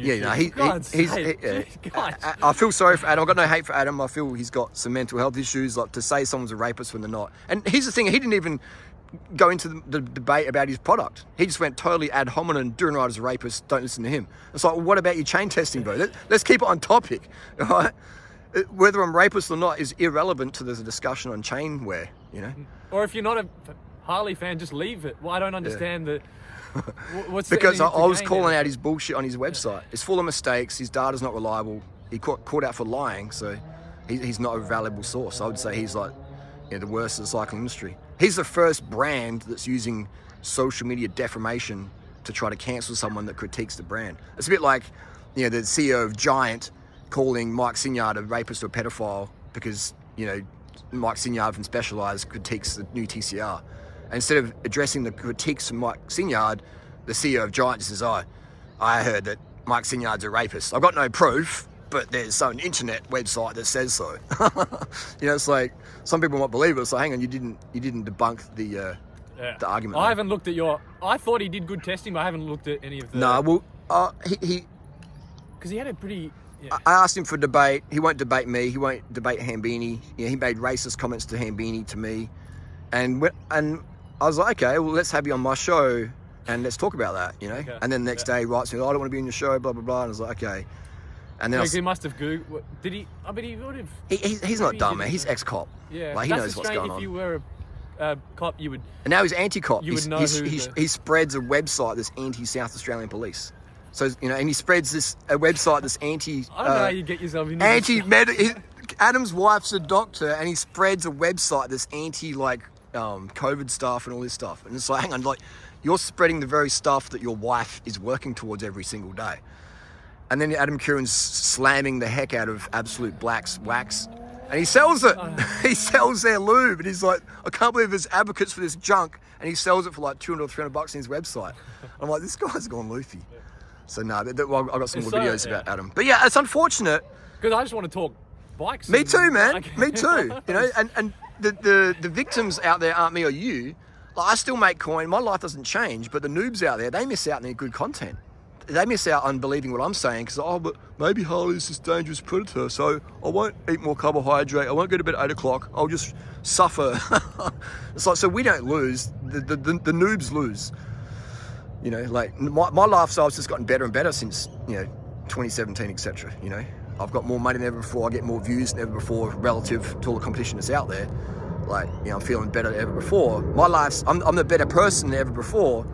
YouTube. I feel sorry for Adam. I've got no hate for Adam. I feel he's got some mental health issues, to say someone's a rapist when they're not. And here's the thing, he didn't even go into the debate about his product. He just went totally ad hominem, doing right as a rapist, don't listen to him. It's like, well, what about your chain testing, bro? Let's keep it on topic, all right? Whether I'm rapist or not is irrelevant to the discussion on chain wear, Or if you're not a Harley fan, just leave it. Well, I don't understand what's because I was calling out his bullshit on his website. It's full of mistakes. His data's not reliable. He caught out for lying, so he's not a valuable source. I would say he's the worst of the cycling industry. He's the first brand that's using social media defamation to try to cancel someone that critiques the brand. It's a bit like, the CEO of Giant calling Mike Sinyard a rapist or a pedophile because, Mike Sinyard from Specialized critiques the new TCR. And instead of addressing the critiques from Mike Sinyard, the CEO of Giant says, I heard that Mike Sinyard's a rapist. I've got no proof, but there's some internet website that says so. It's like, some people might believe it. It's like, hang on, you didn't debunk the argument. I haven't looked at I thought he did good testing, but I haven't looked at any of the... No, well, because he had a pretty... Yeah. I asked him for a debate. He won't debate me. He won't debate Hambini. He made racist comments to Hambini to me. And I was like, okay, well, let's have you on my show and let's talk about that, Okay. And then the next day he writes me, I don't want to be on your show, blah, blah, blah. And I was like, okay. And then he must have Googled. Did he? I mean, he would have. He's not dumb, man. He's ex-cop. Yeah. He knows what's going on. If you were a cop, you would. And now he's anti-cop. You would know he spreads a website that's anti-South Australian police. So, and he spreads a website that's anti... I don't know how you get yourself into Adam's wife's a doctor, and he spreads a website that's anti, COVID stuff and all this stuff. And it's like, hang on, you're spreading the very stuff that your wife is working towards every single day. And then Adam Curran's slamming the heck out of Absolute Black's wax. And he sells it. He sells their lube. And he's like, I can't believe there's advocates for this junk. And he sells it for like $200 or $300 on his website. I'm like, this guy's gone loopy. So no, well, I've got some more videos about Adam. But yeah, it's unfortunate. Because I just want to talk bikes. Me too, man. Me too. You know, and the victims out there aren't me or you. Like, I still make coin. My life doesn't change. But the noobs out there, they miss out on their good content. They miss out on believing what I'm saying because, but maybe Harley's this dangerous predator, so I won't eat more carbohydrate. I won't go to bed at 8 o'clock. I'll just suffer. It's like, so we don't lose. The noobs lose. You know, like my lifestyle's just gotten better and better since, 2017, etc. You know, I've got more money than ever before. I get more views than ever before relative to all the competition that's out there. Like, I'm feeling better than ever before. My life's, I'm a better person than ever before.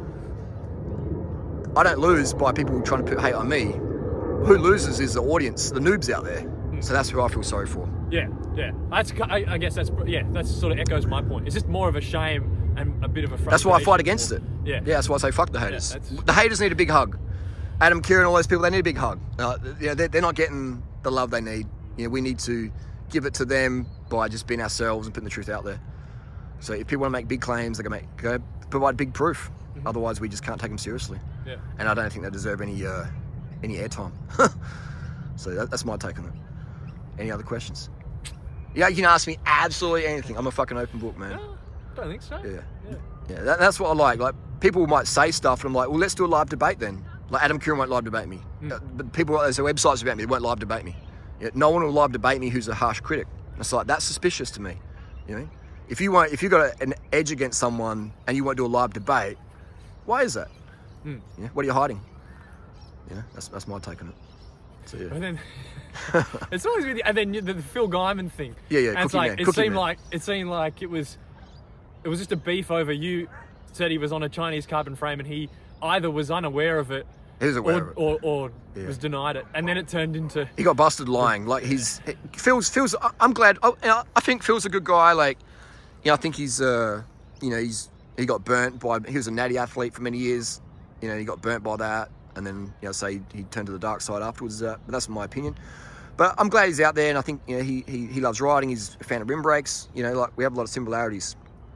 I don't lose by people trying to put hate on me. Who loses is the audience, the noobs out there. So that's who I feel sorry for. Yeah. I guess that sort of echoes my point. It's just more of a shame and a bit of a frustration. That's why I fight against it. Yeah, that's why I say fuck the haters. The haters need a big hug. Adam, Kieran, all those people, they need a big hug. They're not getting the love they need. We need to give it to them by just being ourselves and putting the truth out there. So if people want to make big claims, they can go provide big proof. Mm-hmm. Otherwise, we just can't take them seriously. Yeah. And I don't think they deserve any airtime. So that's my take on it. Any other questions? Yeah, you can ask me absolutely anything. I'm a fucking open book, man. No, don't think so. Yeah. That's what I like. Like, people might say stuff, and I'm like, well, let's do a live debate then. Like, Adam Kieran won't live debate me. But people, there's websites about me, they won't live debate me. No one will live debate me who's a harsh critic. It's like, that's suspicious to me. You know, if you've got an edge against someone and you won't do a live debate, why is that? Yeah, what are you hiding? That's my take on it. So yeah. And then it's always with and then the Phil Guyman thing. Yeah. And it's like it seemed like it was just a beef over. You said he was on a Chinese carbon frame and he either was unaware of it. He was aware of it. Or was denied it, and then it turned into. He got busted lying. Like Phil's. I'm glad. I think Phil's a good guy. Like, I think he's. He got burnt by. He was a natty athlete for many years. He got burnt by that, and then say he turned to the dark side afterwards. But that's my opinion. But I'm glad he's out there, and I think he loves riding. He's a fan of rim brakes. Like, we have a lot of similarities.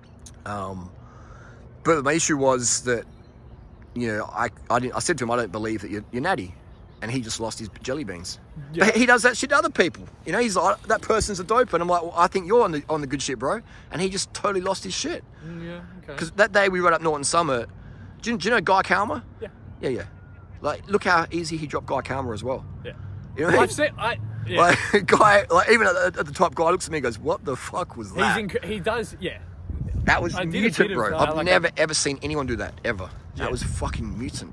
But my issue was that. I said to him, I don't believe that you're natty. And he just lost his jelly beans. Yeah. He does that shit to other people. He's like, that person's a dope. And I'm like, well, I think you're on the good shit, bro. And he just totally lost his shit. Yeah, okay. Because that day we rode up Norton Summit, do you know Guy Calmer? Yeah. Yeah. Like, look how easy he dropped Guy Calmer as well. Yeah. I've said, Like, Guy, like, even at the top, Guy looks at me and goes, what the fuck was that? He does, yeah. That was mutant, bro. I've never, ever seen anyone do that, ever. That was fucking mutant.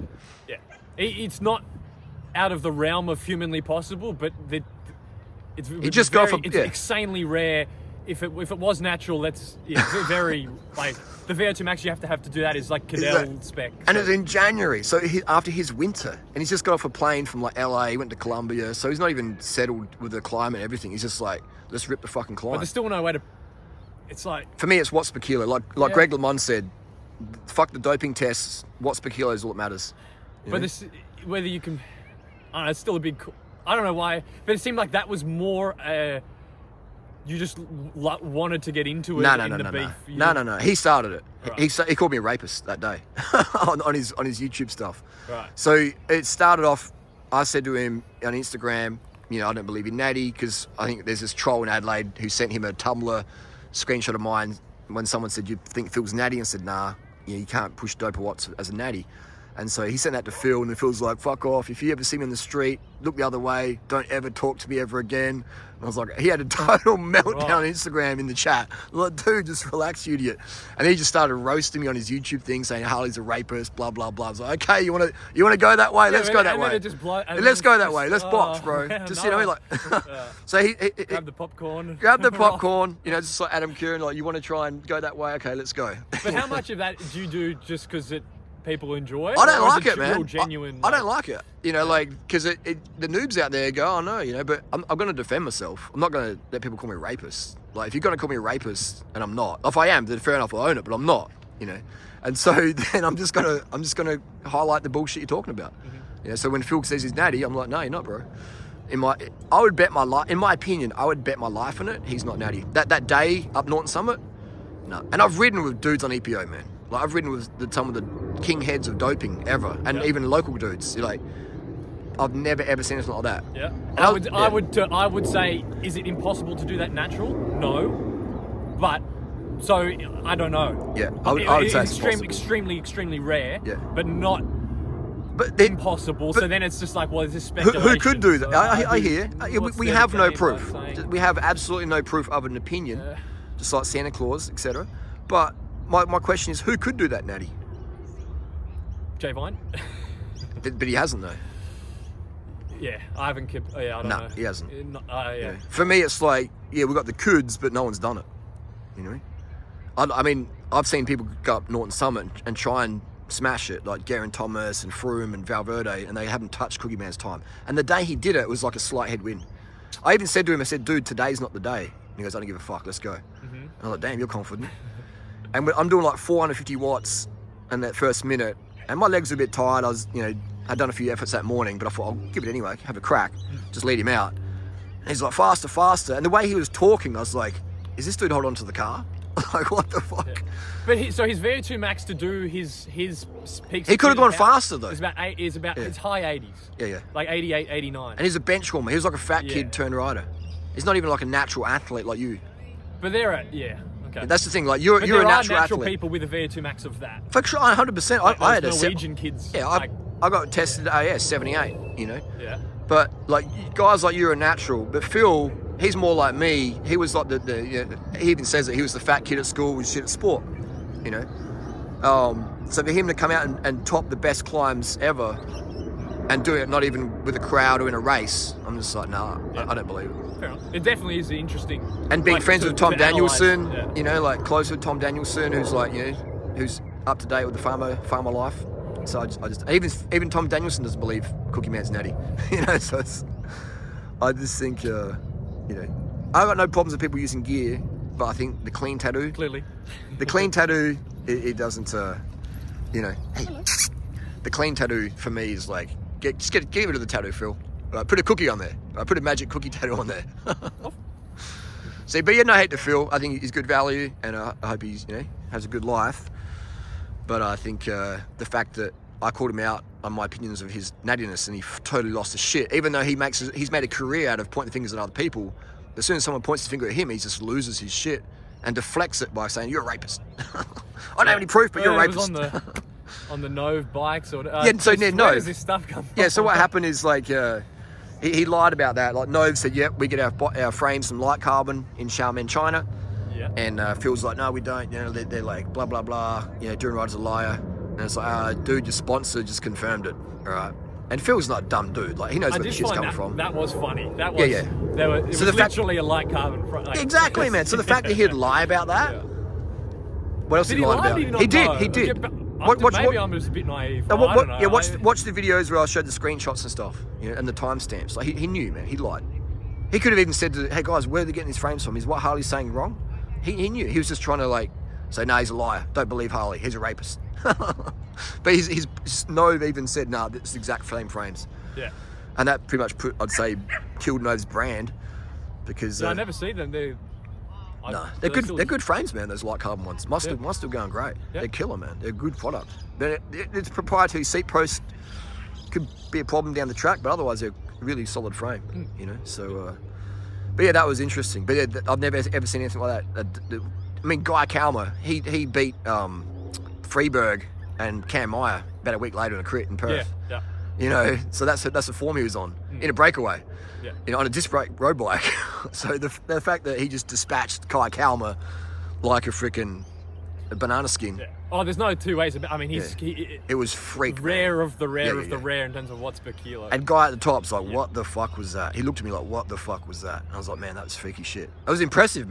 It's not out of the realm of humanly possible, but it's insanely rare. If it was natural, that's very, like, the VO2 max you have to do that is like Cadell spec. And it's in January, so after his winter, and he's just got off a plane from like LA, he went to Colombia, so he's not even settled with the climate and everything. He's just like, let's rip the fucking climb. But there's still no way to. It's like, for me, it's watts per kilo. Like Greg LeMond said, fuck the doping tests. Watts per kilo is all that matters. But whether you can, I don't know, it's still a big. I don't know why, but it seemed like that was more. You just wanted to get into it. No. He started it. Right. He called me a rapist that day on his YouTube stuff. Right. So it started off. I said to him on Instagram, I don't believe in natty, because I think there's this troll in Adelaide who sent him a Tumblr screenshot of mine when someone said, you think Phil's natty? And I said, nah, you can't push doper watts as a natty. And so he sent that to Phil, and Phil's like, fuck off. If you ever see me on the street, look the other way. Don't ever talk to me ever again. And I was like, he had a total meltdown on Instagram in the chat. I'm like, dude, just relax, you idiot. And he just started roasting me on his YouTube thing, saying Harley's a rapist, blah, blah, blah. I was like, okay, you want to go that way? Let's go that way. Let's go that way. Let's box, bro. Just, So he grab the popcorn. Just like Adam Kieran, like, you want to try and go that way? Okay, let's go. But how much of that do you do just because people enjoy it? I don't like it, man. Real genuine, I don't like it. Because the noobs out there go, oh no, but I'm going to defend myself. I'm not going to let people call me a rapist. Like, if you're going to call me a rapist, and I'm not. If I am, then fair enough, I'll own it, but I'm not, And so then I'm just gonna highlight the bullshit you're talking about. Mm-hmm. So when Phil says he's natty, I'm like, no, you're not, bro. I would bet my life. In my opinion, I would bet my life on it. He's not natty. That day up Norton Summit, no. And I've ridden with dudes on EPO, man. Like I've ridden with some of the king heads of doping ever, and even local dudes. You're like, I've never ever seen anything like that. Yeah. I would say, is it impossible to do that natural? No. But so I don't know. Yeah. I would say it's extremely rare. Yeah. But not. But then, impossible. So then it's just like, well, is this speculation? Who could do that? So I hear. We have no proof. We have absolutely no proof of an opinion, just like Santa Claus, etc. But my question is, who could do that, Natty? Jay Vine. But he hasn't though. Yeah, I haven't kept. Yeah, I don't know. He hasn't. Yeah. For me, it's like, yeah, we've got the coulds, but no one's done it. You know, I mean, I've seen people go up Norton Summit and try and smash it, like Geraint Thomas and Froome and Valverde, and they haven't touched Cookie Man's time. And the day he did it was like a slight headwind. I even said to him, I said, dude, today's not the day. And he goes, I don't give a fuck, let's go. And I was like, damn, you're confident. And I'm doing like 450 watts in that first minute, and my legs were a bit tired. I'd done a few efforts that morning, but I thought, I'll give it anyway, have a crack, just lead him out. And he's like, faster. And the way he was talking, I was like, is this dude hold on to the car? Like, what the fuck? Yeah. But so his VO2 max to do his peaks. He could have gone faster though. It's high 80s. Yeah. Like 88, 89. And he's a bench warmer. He was like a fat kid turned rider. He's not even like a natural athlete like you. But they're okay. That's the thing. Like you're a natural athlete. There are natural people with a VO2 max of that. For sure, 100%. I had Norwegian kids. Yeah, I got tested at AS 78. You know. Yeah. But like guys like you are natural. But Phil, he's more like me. He was like he even says that he was the fat kid at school with shit at sport, you know. So for him to come out and top the best climbs ever and do it not even with a crowd or in a race, I'm just like, nah, I don't believe it. Fair enough. It definitely is interesting. And being friends with Tom Danielson, you know, like close with Tom Danielson, who's like, you know, who's up to date with the farmer life. So I just even Tom Danielson doesn't believe Cookie Man's natty, you know. So I just think, you know, I've got no problems with people using gear, but I think the clean tattoo, the clean tattoo, it doesn't, you know. Hey, the clean tattoo for me is like, get rid of the tattoo, Phil. Put a cookie on there. Put a magic cookie tattoo on there. See, but yeah, no hate to Phil. I think he's good value, and I hope he's, you know, has a good life. But I think the fact that I called him out on my opinions of his nattiness, and he totally lost his shit. Even though he's made a career out of pointing the fingers at other people, as soon as someone points the finger at him, he just loses his shit and deflects it by saying, "You're a rapist." I don't have any proof, but you're a rapist. On the Nove bikes, or yeah. So Nove, where does this stuff come from? Yeah. So what happened is like he lied about that. Like Nove said, "Yep, we get our frames from light carbon in Xiamen, China." Yeah. And Phil's like, "No, we don't." You know, they're like blah blah blah. You know, Duran Rider's a liar. And it's like, dude, your sponsor just confirmed it. All right. And Phil's not a dumb dude. Like, he knows where the shit's coming from. That was funny. That was, yeah. It was literally a light carbon front. Like, exactly, man. So the fact that he'd lie about that. Yeah. What else did he lie about? He did. Maybe I'm just a bit naive. I don't know. Yeah, watch the videos where I showed the screenshots and stuff, you know, and the timestamps. Like he knew, man. He lied. He could have even said, "Hey guys, where are they getting these frames from? Is what Harley's saying wrong?" He knew. He was just trying to like say, "No, he's a liar. Don't believe Harley. He's a rapist." But his Nove even said, "No, it's the exact same frames." Yeah. And that pretty much I'd say killed Nove's brand because I never see them. They're good. They're good frames, man. Those light carbon ones. Mine's still going great. Yeah. They're killer, man. They're a good product. It's proprietary seat post could be a problem down the track, but otherwise they're a really solid frame. You know. So, but yeah, that was interesting. But yeah, I've never ever seen anything like that. I mean, Guy Kalmer, he beat Freeberg and Cam Meyer about a week later in a crit in Perth. Yeah. You know, so that's the form he was on in a breakaway. Yeah. You know, on a disc brake road bike. So the fact that he just dispatched Guy Kalmer like a freaking banana skin. Yeah. Oh, there's no two ways about. I mean, it was freak. Rare of the rare of the rare in terms of watts per kilo. And Guy at the top's like, what the fuck was that? He looked at me like, what the fuck was that? And I was like, man, that was freaky shit. That was impressive, man.